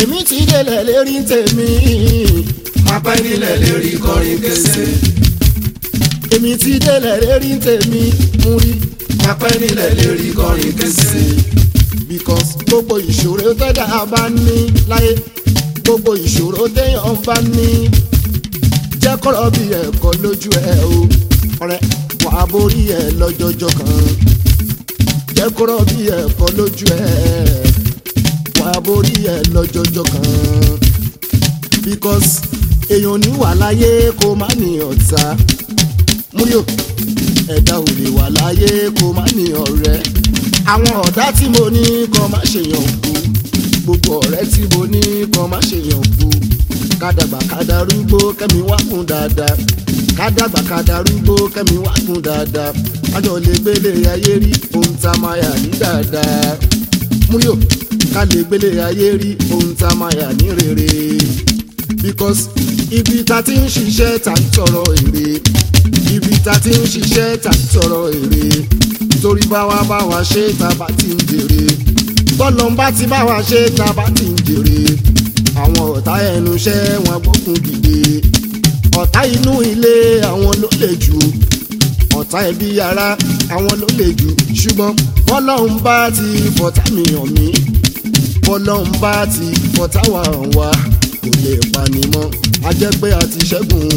èmi ti délẹ̀ lérí tèmi. máa pẹ́ nílẹ̀ lérí kọrin kése. èmi ti délẹ̀ lérí tèmi mú rí. máa pẹ́ nílẹ̀ lérí kọrin kése. because gbogbo ìṣòro tẹ́dá bá ní láyé gbogbo ìṣòro téèyàn bá ní jẹ́ kọ́rọ̀ bí ẹ̀kọ́ lójú ẹ̀ o ọ̀rẹ́ wàá borí ẹ̀ lọ́jọ́jọ́ kan jẹ́ kọ́rọ̀ bí ẹ̀kọ́ lójú ẹ̀ wàá borí ẹ̀ lọ́jọ́jọ́ kan because èèyàn ní wà láyé kó má ní ọ̀tá múlò ẹ̀dá ò lè wà láyé kó má ní ọ̀rẹ́ àwọn ọ̀tá tí mo ní kó má ṣèyàn kú gbogbo ọ̀rẹ́ tí mo ní kó má ṣèyàn kú kádàgbà kádàrúgbó kẹ́mi wá kún dáadáa kádàgbà kádàrúgbó kẹ́mi wá kún dáadáa kájọ lè gbélé ayé rí ohun tá a máa yà ní dáadáa múlò ká lè gbélé ayé rí ohun tá a máa yà ní rere because ibi tá ti ń ṣiṣẹ́ tá ń tọrọ èrè ibi tá ti ń ṣiṣẹ́ tá ń tọrọ èrè torí báwa ṣe tá bá ti ń jèrè bọ́lọ̀ ń bá ti báwa ṣe tá bá ti ń jèrè àwọn ọ̀tá ẹnu iṣẹ́ wọn gbókun dìde ọ̀tá inú ilé àwọn ló lè jù ọ̀tá ẹbí ara àwọn ló lè jù ṣùgbọ́n bọ́lọ̀ ń bá ti fọ̀tá mi hàn mí bọ́lọ̀ ń bá ti fọ̀tá wa hàn wá kò lè pani mọ́ a jẹ́ pé a ti ṣẹ́gun.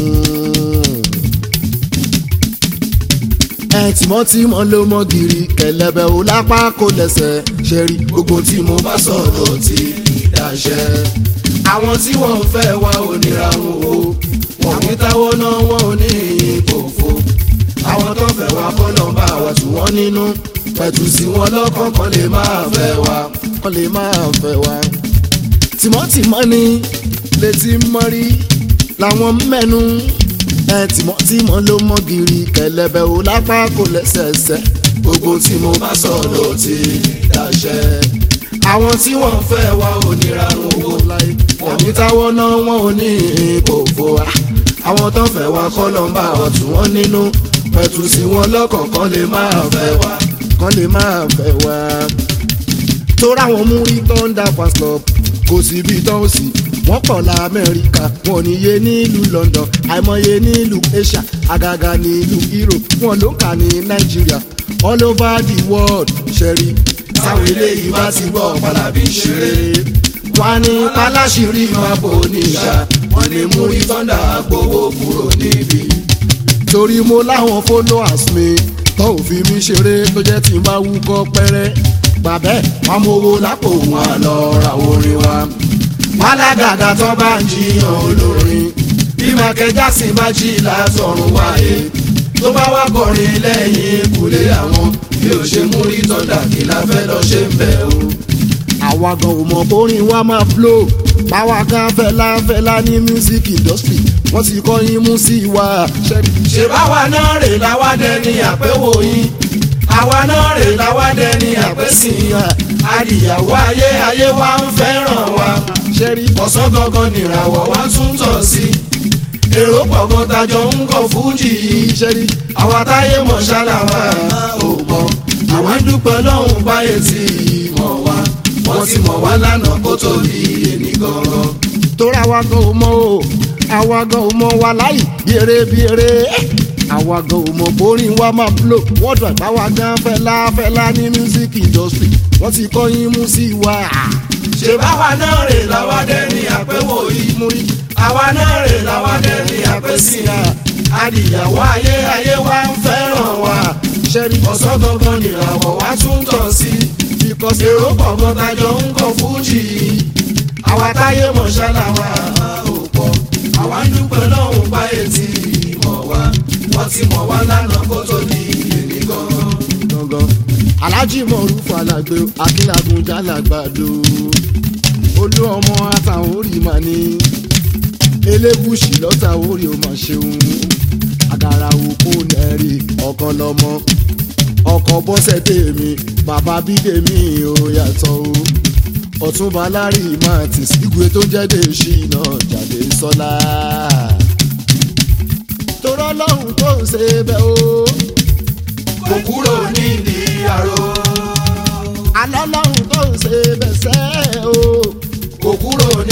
Tìmọ́tìmọ́ ló mọ gírí kẹlẹ́bẹ̀ ò lápá kó lẹ́sẹ̀ ṣe rí gbogbo tí mo bá sọ̀rọ̀ tí dáṣẹ́. àwọn tí wọ́n ń fẹ́ wá onírà wọn o wọ́n ní táwọn náà wọ́n ò ní ìkòfò. àwọn tó fẹ́ wá kọ́ nọ́mbà wa tù wọ́n nínú pẹ̀tù sí wọn lọ́kàn kan lè máa fẹ́ wá. kan lè máa fẹ́ wá. tìmọ́tìmọ́ ni létí mọ́rí làwọn mẹ́nu tìmọ́tìmọ́ ló mọ gírí kẹlẹ́bẹ̀ ò lápá kó lẹ́sẹ̀ẹsẹ̀ gbogbo tí mo bá sọ̀rọ̀ tí dáṣẹ́. àwọn tí wọ́n fẹ́ wá onírà wọn o wọ́n ní táwọn náà wọ́n ò ní ìkòfò wa. àwọn tó fẹ́ wá kọ́ nọ́mbà ọ̀tún wọn nínú pẹ̀tù sí wọn lọ́kàn kan lè máa fẹ́ wá. kan lè máa fẹ́ wá. tóra wọn mú rí Thunder Fans Club kò síbi tán ó sì wọ́n pọ̀ la Amẹ́ríkà wọn ò níye nílùú London àìmọye nílùú Asia àgàgà nílùú Europe wọn ló kà ní Nàìjíríà all over the world ṣẹ̀rí. táwọn eléyìí bá ti gbọ́ Pàlàbí ṣeré wọ́n ní aláṣìírí máa bò níṣà wọ́n lè mú rí Thunder gbowó kúrò níbí. torí mo láwọn followers mi tó ò fi mí ṣeré tó jẹ́ tí n bá wúkọ́ pẹ́rẹ́ gbàbẹ́ wọ́n mówó lápò wọn lọ ra orin wa. wọ́n lágàgà tó bá ń jiyàn olórin bí Michael Jackson bá jí látọ̀run wáyé tó bá wá kọrin lẹ́yìn ìkùlé àwọn bí ó ṣe mú rí Thunder kí la fẹ́ lọ ṣe ń bẹ̀ o. àwa gan ò mọ̀ bórin wa máa flow báwa gan fẹ́lá ní music industry wọ́n ti kọ́ yín mú sí wa. ṣe báwa náà rè láwa dẹni àpéwò yín àwa náà rè láwa dẹni àpésìn adìyàwó ayé wa ń fẹ́ràn wa. ọ̀sán gangan nìràwọ̀ wá tún tọ̀ sí èrò pọ̀ gan tajọ ń kọ fújì yìí. àwa táyé mọ̀ ṣáláwá ò mọ̀ àwọn dúpẹ́ lọ́hùn báyé tí mọ̀ wá wọ́n ti mọ̀ wá lánàá kó tó di èmi gangan. torí àwa gan ò mọ̀ o àwa gan ò mọ̀ wa láì bí eré àwa gan ò mọ̀ bórin wa máa blow wọ́n dùn àgbáwa gan fẹ́lá ní music industry wọ́n ti kọ́ yín mú sí wa. ṣe báwa náà rè láwa dẹni àpéwò yìí mú rí àwa náà rè láwa dẹni àpésìn adìyàwó ayé wa ń fẹ́ràn wa. ọ̀sán gangan nìràwọ̀ wá tún tọ̀ sí èrò pọ̀ gan tajọ ń kọ fújì yìí àwa táyé mọ̀ ṣáláwá ò pọ̀ àwa ń dúpẹ́ lọ́hùn báyé tí mọ̀ wá wọ́n ti mọ̀ wá lánàá kó tó di èmi gangan. Alhaji Moruf Alagbe akínlagun jálàgbàdo olú ọmọ àtàwọn orí mà ní elébùsì lọ́tà orí ò mà ṣeun àgàrà òkú nẹ́rì ọ̀kan lọ́mọ ọkọ̀ bọ́sẹ̀ tèmi bàbá bídèmí ò yàtọ̀ o ọ̀túnba lárí martins igwe tó jẹ́ dèṣì náà jáde sọ́lá torọ́ lọ́hùn tó ń ṣe bẹ́ẹ̀ o kò kúrò nídìí àrò. alọ́lọ́run tó ń ṣe bẹ̀sẹ̀ o kò kúrò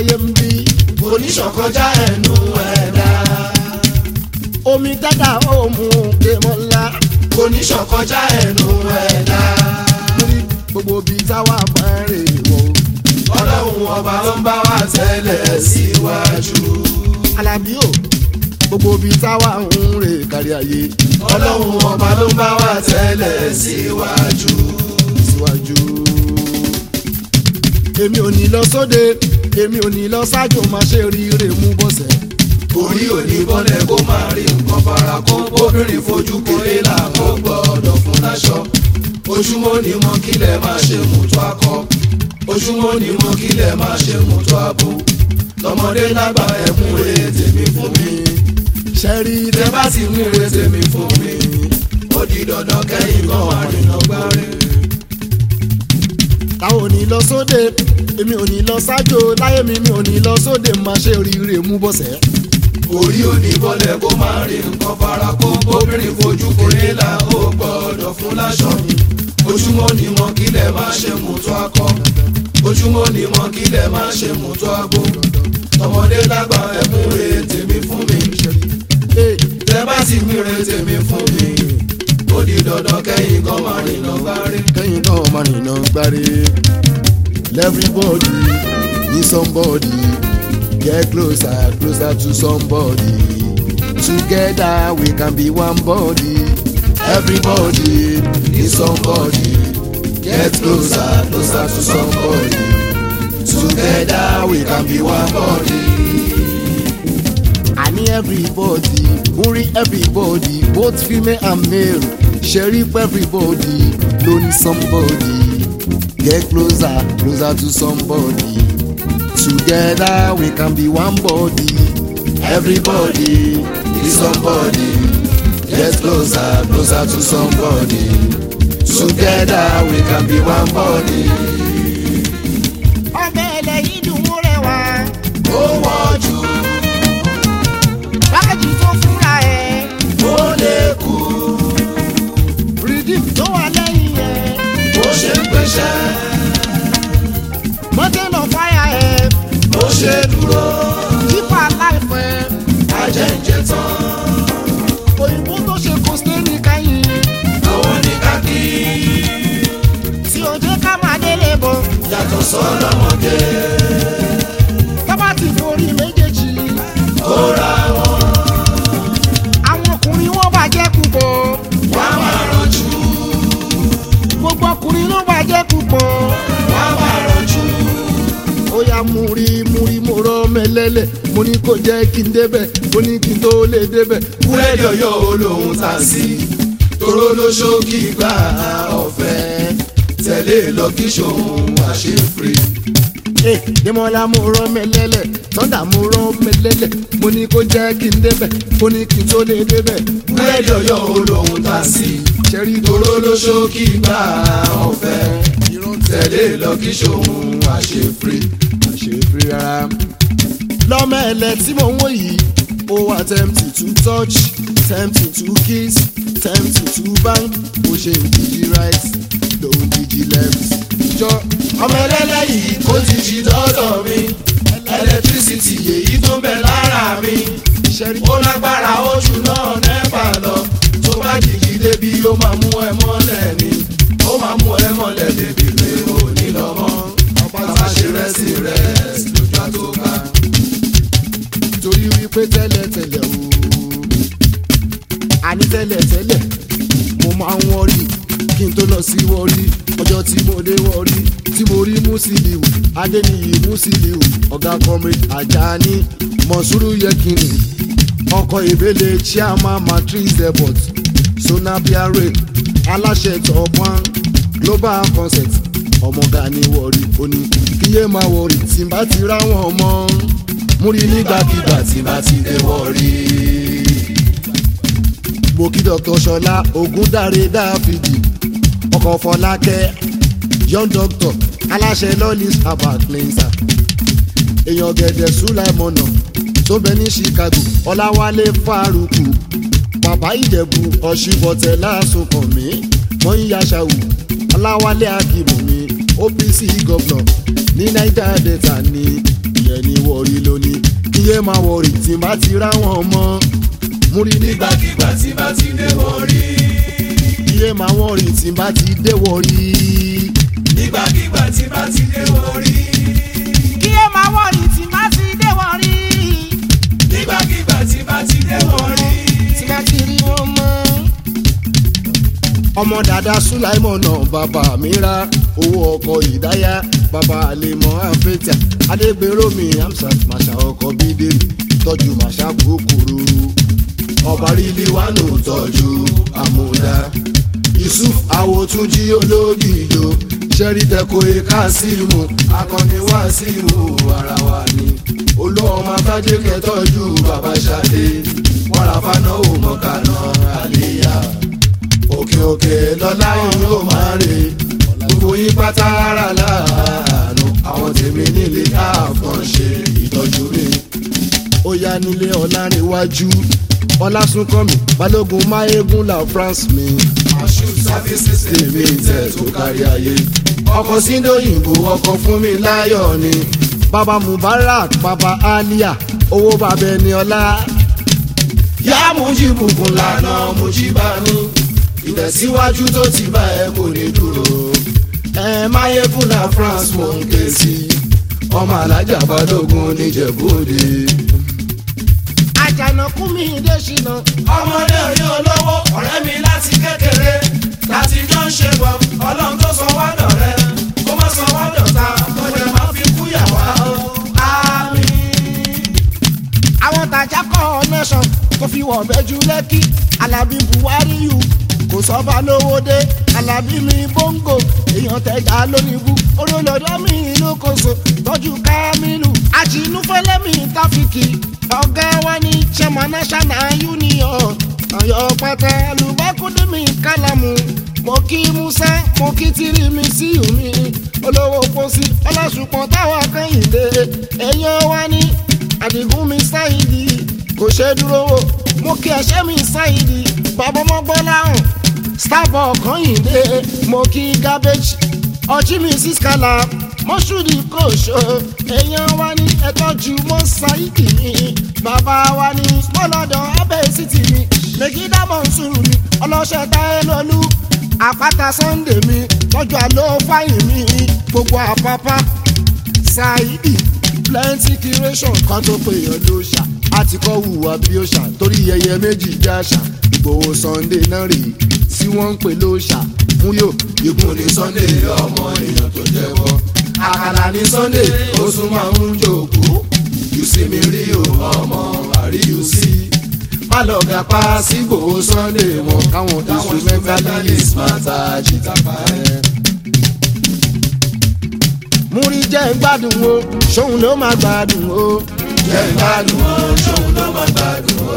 láyé ń bí. oníṣọ̀kọjá ẹnu ẹ̀dá. omi dada òmù kémọ́lá. oníṣọ̀kọjá ẹnu ẹ̀dá. múrí gbogbo bíi táwa máa ń rè wọ̀. ọlọ́run ọba ló ń bá wa tẹ́lẹ̀ síwájú. Alábí o gbogbo bíi táwa ń rè kárí ayé. ọlọ́run ọba ló ń bá wa tẹ́lẹ̀ síwájú. síwájú. èmi ò ní lọ sóde èmi ò ní lọ sájò máa ṣe ríire mú bọ́sẹ̀. orí òní bọ́lẹ̀ kó máa rí nǹkan fara kó obìnrin fojú kéré làwọn gbọ́dọ̀ fún láṣọ. ojúmọ́ ni mọ́ kílẹ̀ máa ṣe mùtú akọ. ojúmọ́ ni mọ́ kílẹ̀ máa ṣe mùtú abo. lọ́mọdé lágbà ẹ̀mú rẹ̀ tèmi fún mi. ṣẹ́rí tẹ́ bá ti mú rẹ̀ tèmi fún mi. ó di dandan kẹ́yìn kan àrìnà gbáre. táwọn ò ní lọ sóde èmi ò ní lọ sájò láyé mi ò ní lọ sóde máa ṣe ríire mú bọ́sẹ̀. orí òní bọ́lẹ̀ kó máa rí nǹkan fara kó obìnrin fojú kéré là ó gbọ́dọ̀ fún láṣọ. ojúmọ́ ni mọ́ kílẹ̀ máa ṣe mùtú akọ. ojúmọ́ ni mọ́ kílẹ̀ máa ṣe mùtú abo. tọmọdé lágbà ẹ̀mú rẹ̀ tèmi fún mi. tẹ́ bá sì mú rẹ̀ tèmi fún mi. ó di dandan kẹ́yìn kan máa rìnà gbáre. kẹ́yìn kan máa rìnà gbáre. everybody need somebody. Get closer, closer to somebody. Together we can be one body. Everybody needs somebody. Get closer, closer to somebody. Together we can be one body. I need everybody, Muri everybody, both female and male. Sheriff everybody, don't need somebody. Get closer, closer to somebody. Together we can be one body. Everybody is somebody. Get closer, closer to somebody. Together we can be one body. ọbẹ̀ ilẹ̀ yìí dùn ún rẹwà. ó wọ́jú. báàgì tó fúnra ẹ̀. ó lè kú. Redeem tó wà lẹ́yìn ẹ̀. ó ṣe ń pèsè. mountain of fire ẹ̀. ó ṣe dúró. deeper life ẹ̀. ajẹ́njẹ́ tán. òyìnbó tó ṣe kọ́sítẹ́nì káyìn. àwọn ní kákí. tí ò jẹ́ ká máa délé bọ̀. yàtọ̀ sọ́lọ́mọdé. tọ́ba ti forí méjèèjì. ó ra wọn. àwọn ọkùnrin wọn bàjẹ́ púpọ̀. wá máa rọjú. gbogbo ọkùnrin ló bàjẹ́ púpọ̀. wá máa rọjú. ó yá múrí mo rọ mẹlẹ́lẹ̀ mo ní kó jẹ́ kí n débẹ̀ mo ní kí n tó lè débẹ̀. búrẹ́dì ọ̀yọ́ olóhùn tà sí. toró ló ṣókí gbà ọ̀fẹ́. tẹ̀lé lọ kí ṣòun wá ṣe free. Dèmọ́lá mo rọ mẹlẹ́lẹ̀ Tọ́ndà mo rọ mẹlẹ́lẹ̀ mo ní kó jẹ́ kí n débẹ̀ mo ní kí n tó lè débẹ̀. búrẹ́dì ọ̀yọ́ olóhùn tà sí. ṣẹ́rí toró ló ṣókí gbà ọ̀fẹ́. tẹ̀lé lọ kí ṣòun wá ṣe free. àṣefiri rárá. lọ́mọ ẹ̀lẹ́ tí mo ń wò yìí ó wà tempting to touch tempting to kiss tempting to bang bó ṣe ń díjí right lòun díjí left. jọ ọmọ ẹlẹ́lẹ́ yìí kò ti jí dọ́dọ̀ mi. ẹlẹtírísítì èyí tó bẹ lára mi. ṣẹ́rí ó lágbára oṣù náà nẹ́pà lọ. tó bá jìjì débi ó máa mú ẹ mọ́lẹ̀ ni. ó máa mú ẹ mọ́lẹ̀ débi pé ò ní lọ mọ́. bàbá ṣe rẹ́sì rẹ́sì lójú àtọ́ká. torí wípé tẹ́lẹ̀tẹ́lẹ̀ o àní tẹ́lẹ̀tẹ́lẹ̀ mo máa ń wọ́rí kí n tó lọ sí wọ́rí ọjọ́ tí mo dé wọ́rí tí mo rí Musiliu Adéníyì Musiliu ọ̀gá comrade Ajani Mọ̀súrù Yẹkìnì ọkọ̀ ìbéle chairman matrix depot sonabiare aláṣẹ tọpọn global concept ọmọga ní wọ́rí ó ní kíyè máa wọ́rí tí n bá ti ráwọn ọmọ múrí nígbàkigbà tí n bá ti dé wọ́rí. mo kí Dr. Ṣọlá Ògúndáre Dáfídì ọkọ̀ Fọlákẹ́ young doctor aláṣẹ lọ́lís herbal cleanser èèyàn gẹ̀dẹ̀ Sùláìmọ̀nà tó bẹ ní Chicago Ọláwálé Fárúkù bàbá Ìjẹ̀bú ọ̀ṣibọ̀tẹ̀ lásùnkànmí wọ́n ń yaṣàwù Ọláwálé Akínbùnmi OPC governor ní Niger Delta ní ẹni wọrí lónìí iye máa wọrí tí bá ti ráwọn mọ́ múrí nígbàkigbà tí bá ti dé wọrí. iye máa wọrí tí bá ti dé wọrí. nígbàkigbà tí bá ti dé wọrí. iye máa wọ̀rì tí bá ti dé wọ̀rí. nígbàkigbà tí bá ti dé wọrí. tí bá ti rí wọn mọ́. ọmọ dada sulaimona bàbá mi ra owó ọkọ̀ ìdáyà bàbá àlèmọ́ àfẹ́tà adégbèrómì amsat màṣà ọkọ̀ bídé tọ́jú màṣà kúkúrú ọba rílí wà ló tọ́jú àmúdá yusuf awotunji ológìjò sẹ́rítẹ́kọ̀ kásímù akọni wàsímù ara wa ni olóòmọ abájẹ́kẹ́ tọ́jú bàbá ṣadé wàràfà náà ò mọ̀kànà àlèyà òkè òkè lọ́lá yìí ó máa rè gbogbo yín pátá ara láàánú àwọn tèmi nílé àfọ̀nṣe ìtọ́jú mi. ó yá nílé ọ̀làríwájú ọlásùnkànmí balógun máyégún la france mi. Mashood Services tèmi tẹ̀ tó kárí ayé ọkọ̀ síndóyìnbó ọkọ̀ fún mi láyọ̀ ni. baba mubarak baba alia owó bàbá ẹni ọlá. yá Mujibukun lànà Mujibanu ìtẹ̀síwájú tó ti bá ẹ kò ní dúró. máyégún la france mò ń ké sí ọmọ alájà balógun níjẹ̀bú-Òde. àjànàkú mi dé ṣìnà. ọmọdé rí olówó ọ̀rẹ́ mi láti kékeré láti jọ ń ṣe bọ̀ ọlọ́run tó sọ wá dọ̀rẹ́ kó má sọ wá dọ̀tá kó jẹ má fi kú yà wá o. àmín. àwọn tàjà kọ́ nation tó fi wọ̀ bẹ́jú lẹ́kì alábí buhari yù kò sọ́ba lówó dé alábí mi bóńgò èèyàn tẹ̀jà lónìbù olólọ́dọ́ mi lókòso tọ́jú kámílù àjìnúfẹ́lẹ́ mi táfíkì ọ̀gá wa ní chairman national union ọ̀yọ́ pátá lùbákúndé mi kálámù mo kí musa mo kí tìrì mi sí omi olówó pósí ọlọ́sùpọ̀ táwọn akẹ́yìndé èèyàn wa ní àdìgún mi sáyidì kò ṣe dúró wò mo kí ẹṣẹ́ mi sáyidì bàbá ọmọgbọ́lá hàn starbuck kọ́yìndé mo kí garbage ọtí mi sí skala mọ́ṣúdì kò ṣó èèyàn wa ní ẹ̀tọ́jú mọ́ sáyidì mi bàbá wa ní smọ́lọ́dọ̀ abẹ́ city mi mègídà mọ̀nsúrù mi ọlọ́ṣẹ́ táyé lọ́lú àpáta sunday mi tọ́jú àlọ́ fáyìn mi gbogbo àpápá sáyidì plenty curation kan tó pè yàn ló ṣá àti kọ́ hùwà bí ó ṣá torí ẹyẹ méjì já ṣá Ìgbòho Sunday náà rèé tí wọ́n ń pè ló ṣá múyò ikùn ní Sunday ọmọ èèyàn tó jẹ́wọ́ àkàlà ní Sunday ó tún máa ń jòkó you see mi rí o ọmọ àríyù sí má lọ ga pa sí Ìgbòho Sunday wọn káwọn instrumentalist máa ta jìtá pa ẹ́. múrí jẹ́ gbádùn o ṣóun ló máa gbádùn o. jẹ́ gbádùn o ṣóun ló máa gbádùn o.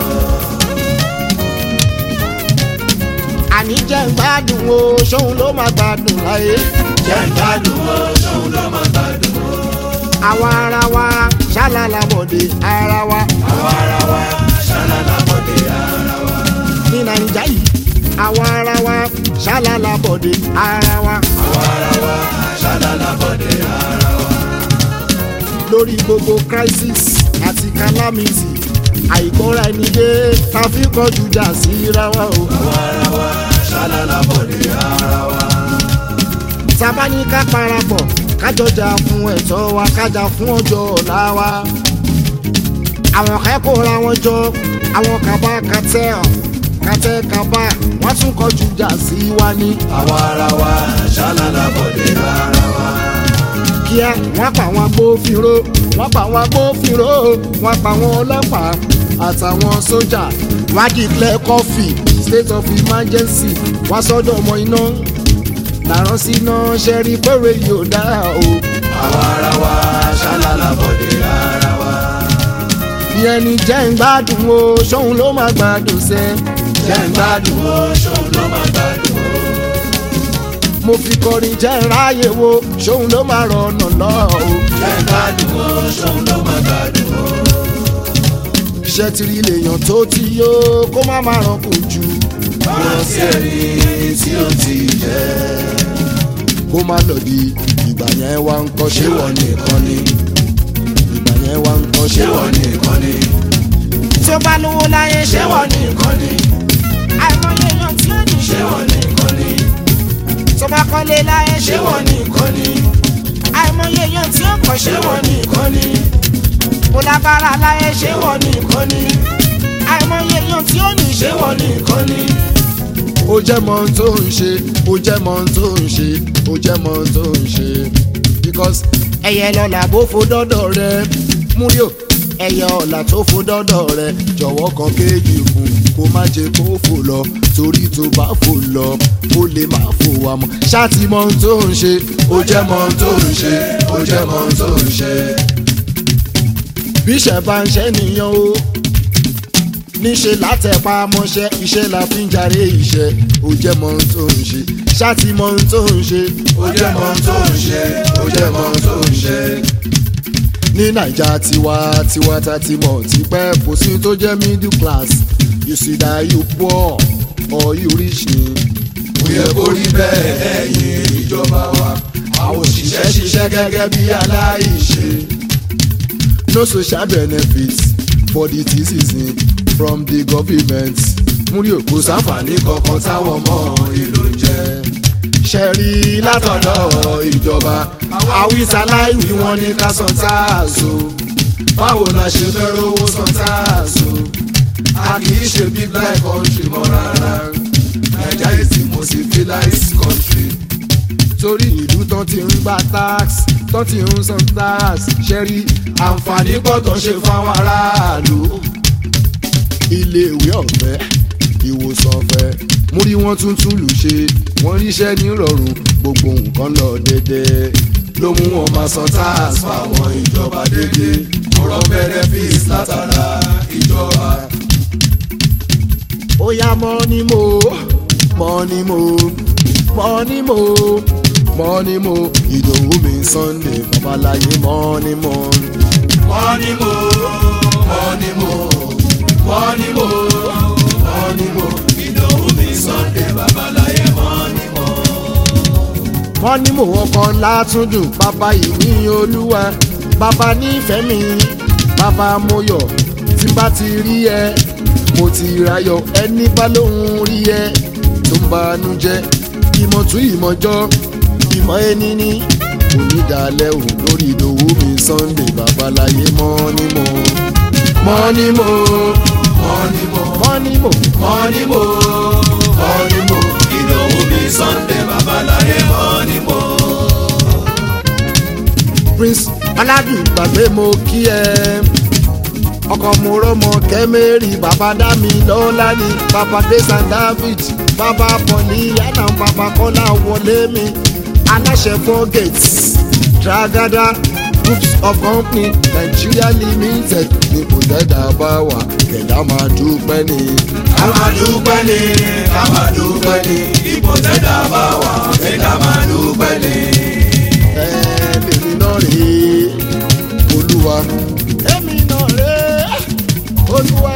àní jẹ́ gbádùn o ṣóun ló máa gbádùn láyé. jẹ́ gbádùn o ṣóun ló máa gbádùn o. àwa ara wa ṣálálà bọ̀dé ara wa. àwa ara wa ṣálálà bọ̀dé ara wa. ní nàìjíríà yìí àwa ara wa ṣálálà bọ̀dé ara wa. àwa ara wa ṣálálà bọ̀dé ara wa. lórí gbogbo crisis àti calamity àìgbọ́ra ẹni dé ta fi kọjú jà síra wa o. àwa ara wa ṣálálà bọ̀dé ara wa. sábà ní ká parapọ̀ kájọjà fún ẹ̀tọ́ wa kájà fún ọjọ́ ọ̀la wa. àwọn kẹ́kọ̀ọ́ ra wọn jọ àwọn kaba kàtẹ́ kaba wọ́n tún kọjú jà sí wa ní. àwa ara wa ṣálálà bọ̀dé ara wa. kíá wọ́n pa àwọn agbófinró wọ́n pa àwọn agbófinró wọ́n pa àwọn ọlọ́pàá àtàwọn sójà wọ́n declare coffee state of emergency wọ́n sọ́dọ̀ ọmọ iná làrán sí iná ṣẹ́rí péré yóò dá o. àwa ara wa ṣálálà bọ̀dé ara wa. ìyẹn ni jẹ́ ń gbádùn o ṣóun ló máa gbádùn sẹ́. jẹ́ ń gbádùn o ṣóun ló máa gbádùn o. mo fi kọrin jẹ́ ń ráyè wo ṣóun ló máa rọ̀nà lọ o. jẹ́ ń gbádùn o ṣóun ló máa gbádùn o. iṣẹ́ tìrì lèèyàn tó ti yó kó má máa ràn kò jù. wọ́n ti ẹ̀rí tí ó ti jẹ́. kó má lọ di ìgbà yẹn wá ń kọ́ ṣé wọ́n nìkan ni. ìgbà yẹn wá ń kọ́ ṣé wọ́n nìkan ni. tí ó bá lówó láyé ṣé wọ́n nìkan ni. àìmọye èèyàn tí ó ní ṣé wọ́n nìkan ni. tó bá kọ́lé láyé ṣé wọ́n nìkan ni. àìmọye èèyàn tí ó kọ́ ṣé wọ́n nìkan ni. kó lágbára láyé ṣé wọ́n nìkan ni. àìmọye èèyàn tí ó ní ṣé wọ́n nìkan ni. ó jẹ́ mọ ohun tó ń ṣe ó jẹ́ mọ ohun tó ń ṣe ó jẹ́ mọ ohun tó ń ṣe because ẹyẹ lọ́la bó fo dọ́dọ̀ rẹ múríò ẹyẹ ọ̀la tó fo dọ́dọ̀ rẹ jọ̀wọ́ kan kéèjì fún kó má jẹ́ kó fò lọ torí tó bá fò lọ ó lè má fò wá mọ́ ṣáàtì mọ ohun tó ń ṣe ó jẹ́ mọ ohun tó ń ṣe ó jẹ́ mọ ohun tó ń ṣe. bí iṣẹ́ bá ń ṣe nìyẹn o níṣẹ́ látẹ̀pá mọ́ṣẹ́ iṣẹ́ la fi ń jàre iṣẹ́ ó jẹ́ mọ ohun tó ń ṣe ṣáàtì mọ ohun tó ń ṣe ó jẹ́ mọ ohun tó ń ṣe ó jẹ́ mọ ohun tó ń ṣe. ní naija tiwa ta ti mọ̀ tipẹ́ kò sí tó jẹ́ middle class you see that you poor or you rich ni. kò yẹ kó rí bẹ́ẹ̀ ẹ̀yin ìjọba wa àwọn òṣìṣẹ́ ṣiṣẹ́ gẹ́gẹ́ bí aláìṣe. no social benefits for the citizen from the government. múrí òkú sáǹfààní kankan táwọn ọmọ ìlú ń jẹ. ṣẹ́rí látọ̀dọ̀ ìjọba àwísàláìwí wọn ní ká san táàzù. báwo la ṣe fẹ́ rówó san táàzù. a kì í ṣe big like country mọ́ rárá. Naija is the most civilized country. torí ìlú tán ti ń gba tax tán ti ń san tax ṣẹ́rí àǹfààní pọ̀ tó ń ṣe fáwọn aráàlú. iléèwé ọ̀fẹ́ ìwòsàn ọ̀fẹ́ múrí wọn tún túlù ṣe wọ́n ríṣẹ́ nírọ̀rùn gbogbo nǹkan lọ déédéé ló mú wọn máa san tax fáwọn ìjọba déédéé ọ̀rọ̀ benefits látara ìjọba. ó yá mọ́ni mo mọ́ni mo mọ́ni mo mọ́ni mo ìdòwú mi Sunday babaláyé mọ́ni mo. mọ́ni mo mọ́ni mo mọ́ni mo mọ́ni mo ìdòwú mi Sunday babaláyé mọ́ni mo. mọ́ni mo ọkọ̀ látúndùn bàbá ìní olúwa bàbá nífẹ̀ẹ́ mi bàbá moyọ̀ tí bá ti rí ẹ mo ti rayọ̀ ẹni bá lóhùn rí ẹ tó ń banú jẹ́ ìmọ̀ tún ìmọ̀jọ́ ìmọ̀ ẹni ní onídàálẹ̀ ò lórí ìdòwú mi Sunday babaláyé mọ́ni mo mọ́ni mo mọ́ni mo mọ́ni mo mọ́ni mo mọ́ni mo ìdòwú mi Sunday babaláyé mọ́ni mo. Prince aládùn gbàgbé mo kí ẹ ọkọ mo rọmọ kẹmẹrì bàbá dámi lọ́lá ni bàbá Grace and David bàbá pọ̀lì yánà bàbá kọ́lá wọlé mi aláṣẹ four gates Tragada groups of company Nigeria limited ní kò tẹ́dá bá wà kẹ̀dá máa dúpẹ́ ni. ká máa dúpẹ́ ni ká máa dúpẹ́ ni ipò tẹ́dá bá wà kẹ̀dá máa dúpẹ́ ni. èmi náà rèé olúwa èmi náà rèé olúwa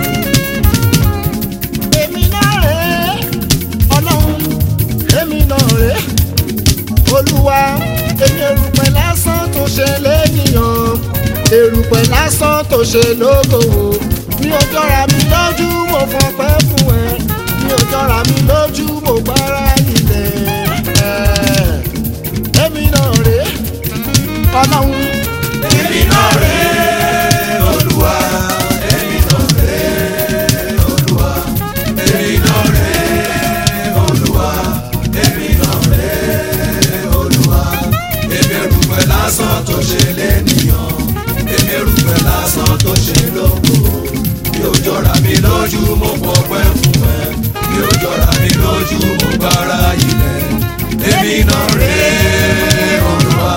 èmi náà rèé ọlọ́run èmi náà rèé olúwa èmi erùpẹ̀ lásán tó ṣe lẹ́nìyàn erùpẹ̀ lásán tó ṣe lógòwò mi ò jọra mi lójú mo fọpẹ́ fún ẹ mi ò jọra mi lójú mo gbára ilẹ̀ èmi náà rèé ọlọ́run èmi náà rèé olúwa èmi náà rèé olúwa èmi náà rèé olúwa èmi náà rèé olúwa èmi erùpẹ̀ lásán tó ṣe lẹ́nìyàn èmi erùpẹ̀ lásán tó ṣe lógo mi ò jọra mi lójú mo fọpẹ́ fún ẹ mi ò jọra mi lójú mo gbára ilẹ̀ èmi náà rèé olúwa.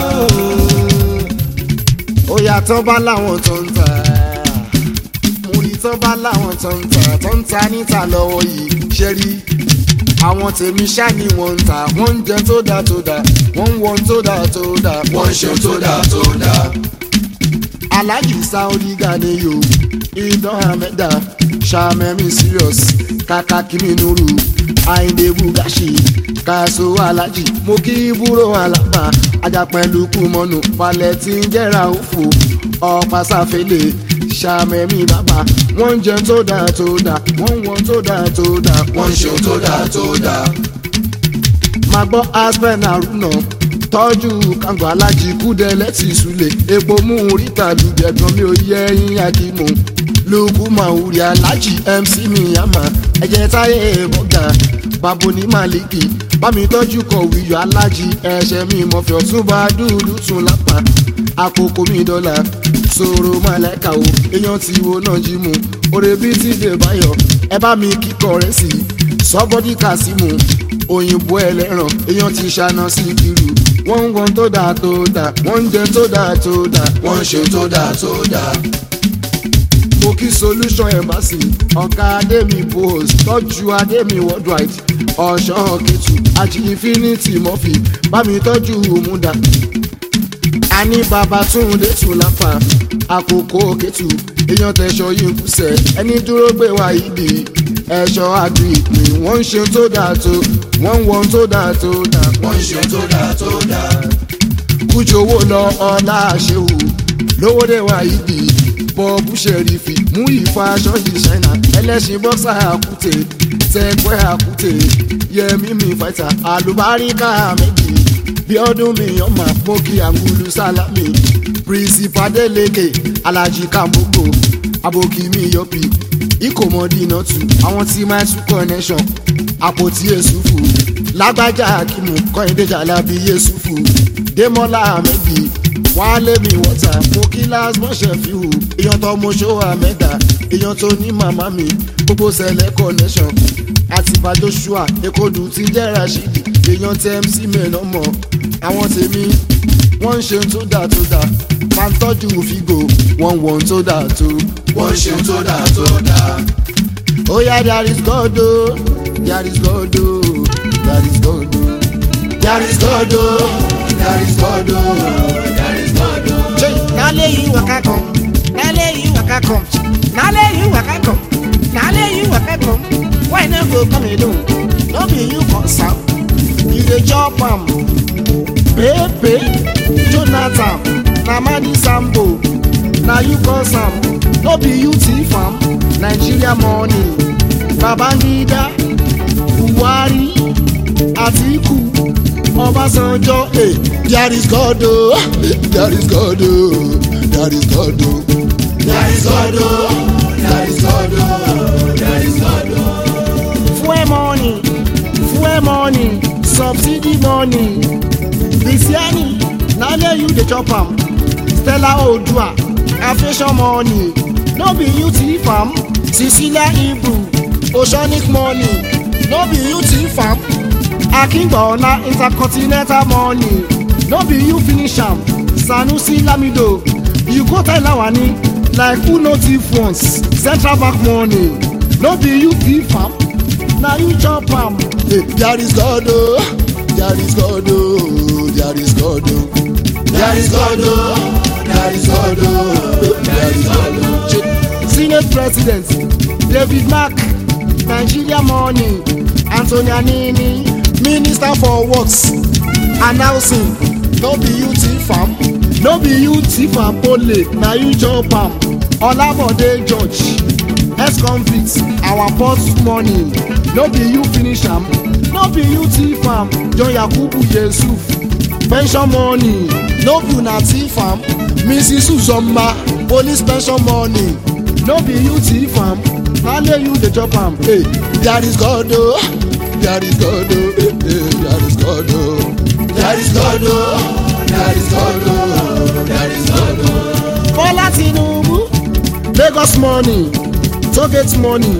ó yàtọ̀ bá láwọn tó ń tà mo rí tán bá láwọn tó ń tà níta lọ́wọ́ yìí ṣe rí àwọn tèmi ṣá ni wọ́n ń tà wọ́n ń jẹ tó dáa wọ́n ń wọ́n tó dáa wọ́n ń ṣe tó dáa. Alhaji Saudi Ganiyu Idan Hameda Shamemi Serious Kaka Kiminuru Ainde Bugashi Kaso Alhaji Moki Buro Alaba ajapẹ̀lú kùmọ̀nù balẹ̀ tí ń jẹ́ra òfò ọ̀pá sáfẹ́lẹ̀ ṣàmẹ́mí bàbá wọ́n ń jẹun tó dáa tó dáa wọ́n ń wọ́n tó dáa tó dáa wọ́n ń ṣeun tó dáa tó dáa. máa gbọ́ aspen aruna tọ́jú kàǹgọ̀ alájí kúdẹ lẹ́tì ìsúlẹ̀ epo mú oríta lùgbẹ̀gbọ́n mi ò yẹ ẹyin akímù lukú màwúrí alájí mc miyama ẹ̀jẹ̀ táyé bọ́gà bàbá ní màlíkì bámi tọ́jú kọ̀wé yọ alájí ẹ̀ṣẹ̀ mi mọ̀fẹ́ ọ̀túnba dúdú tún lápá àkókò mi dọ́là sọ̀rọ̀ màlẹ́kà o èèyàn tí wo náà jí mu òrè bíi ti dè báyọ̀ ẹ bá mi kíkọ̀ rẹ̀ sí sọ́bọ́dí kàsímù òyìnbó ẹlẹ́ràn èèyàn ti ṣáná sí kiri wọ́n ń wọ́n tó dáa tó dáa wọ́n ń jẹ tó dáa tó dáa wọ́n ń ṣeun tó dáa tó dáa. mo kí solution embassy ọ̀gá adémi post tọ́jú adémi worldwide ọ̀ṣọ́ kẹtù àti infinity murphy bámi tọ́jú òmùdá àní bàbá túnde tún lápá àkókò kẹtù èèyàn tẹ̀sọ̀ yìí ń kùsẹ̀ ẹni dúró gbé wa ìdí ẹ̀ṣọ́ àgbì ni wọ́n ń ṣe tó dáa tó wọ́n ń wọ́n tó dáa tó dáa wọ́n ń ṣeun tó dáa tó dáa. kújowó lọ ọlá àṣewò lówódé wa ìdí bọ́ọ̀bù ṣẹ̀rífì mú ìfàṣọ dìṣáínà ẹlẹ́sìn bọ́ksà àkútè tẹ́pẹ́ àkútè yẹmí mi fàìtà àlùbáríkà méjì bí ọdún mi ọmọ mọ́kì àngúlù sálámì principal Adeleke Alhaji Kambogo aboki mi yọpi ìkòmọdé iná tu àwọn tí máa tún connection àpótí Yẹ̀sùfù lágbájá Akimu Kọ́hìndé Jàlábí Yẹ̀sùfù Démọ́lá Ahmedi wálé mi wọ́tà mo kí lásmọ́ṣẹ́ fi hù èèyàn tó mo ṣó àmẹ́ta èèyàn tó ní màmá mi gbogbo sẹlẹ̀ connection àtìbá Joshua Ekodu ti jẹ́ Rashidi èèyàn tẹ́ MC mẹ́nà mọ́ àwọn tèmi wọ́n ń ṣe tó dáa tó dáa máa ń tọ́jú fígò wọ́n wọ́n tó dáa tó wọ́n ń ṣeun tó dáa tó dáa. ó yá there is God o there is God o there is God o There is God, oh, there is God, oh, there is God, oh. Nale you waka come, nale you waka come, nale you waka come, nale you waka come. Why not go come alone? No be you for Sam. You dey chop am. Pepe, Jonathan, na Madi Sambo, na you cause am. No be you thief am. Nigeria money, Babangida, Buhari, Atiku. Ọbásanjọ́, there is God o, there is God o, there is God o, there is God o, there is God o, there is God o. Fuel money, subsidy money, Bisiani, na there you dey chop am. Stella Odua, inflation money, no be you thief am. Cecilia Ibu, oceanic money, no be you thief am. Akíngbọ̀ọ́lá intercontinental money no be you finish am. Sanusi Lamido you go tell Lawani like who no thief once. Central Bank money no be you thief am na you chop am. There is God o there is God o there is God o there is God o there is God o there is God o. Senate President David Mark Nigeria money Anthony Anini Minister for Works announcing no be you thief am no be you thief am only na you chop am. Olabode George ex-convict our port money no be you finish am no be you thief am. John Yakubu Yusuf pension money no be una thief am. Mrs. Uzoma police pension money no be you thief am na only you dey chop am. There is God o there is God o there is God o there is God o there is God o there is God o. Bola Tinubu Lagos money tollgate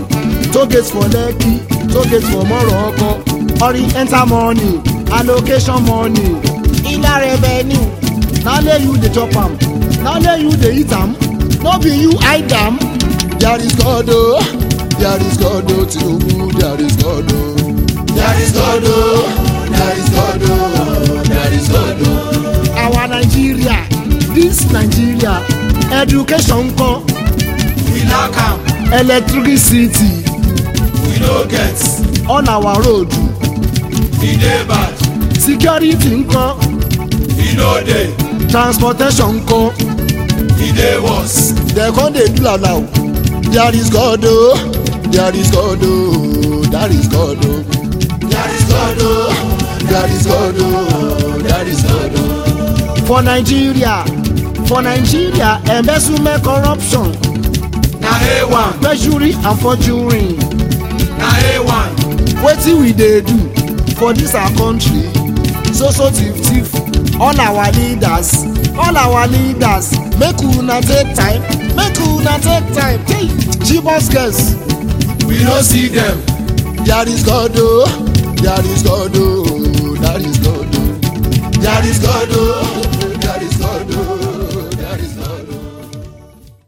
for Lekki tollgate for Morocco Oriental money allocation money Ila revenue na only you dey chop am na only you dey eat am no be you hide am. There is God o there is God o Tinubu there is God o. There is God, oh, there is God, oh, there is God, oh. Our Nigeria, this Nigeria, education ko, we lack am. Electricity, we no get. On our road, e dey bad. Security nko, e no dey. transportation kan E dey worse. dem come dey do lala o. there is God o, there is God o, there is God o, there is God o, there is God o, there is God o. for Nigeria embezzlement corruption Na A1. treasury and forgery. Na A1. Wetin we dey do for dis our country? So thief all our leaders make una take time hey Chibos girls. We no see them. There is God o, there is God o, there is God o, there is God o.